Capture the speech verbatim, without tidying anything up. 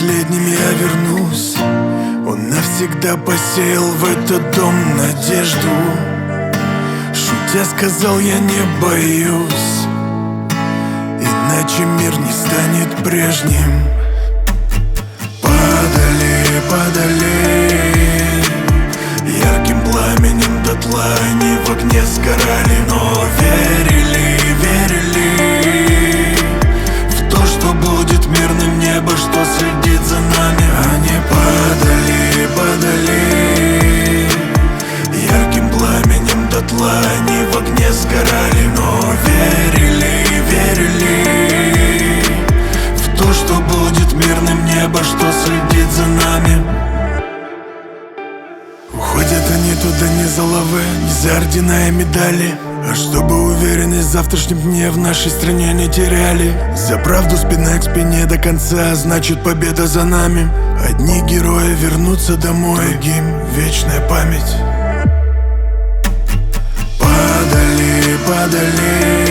последним я вернусь. Он навсегда посеял в этот дом надежду. Шутя сказал, я не боюсь, иначе мир не станет прежним. Падали, падали ярким пламенем дотла, они в огне сгорали, но верили, верили в то, что будет мирным небо, что следит за нами. Они падали, падали ярким пламенем дотла, они в огне сгорали, но верили, верили в то, что будет мирным небо, что следит за нами. Уходят они туда не за лавы, не за ордена и медали, а чтобы уверенность в завтрашнем дне в нашей стране не теряли. За правду спина к спине до конца, значит победа за нами. Одни герои вернутся домой, другим вечная память. Падали, падали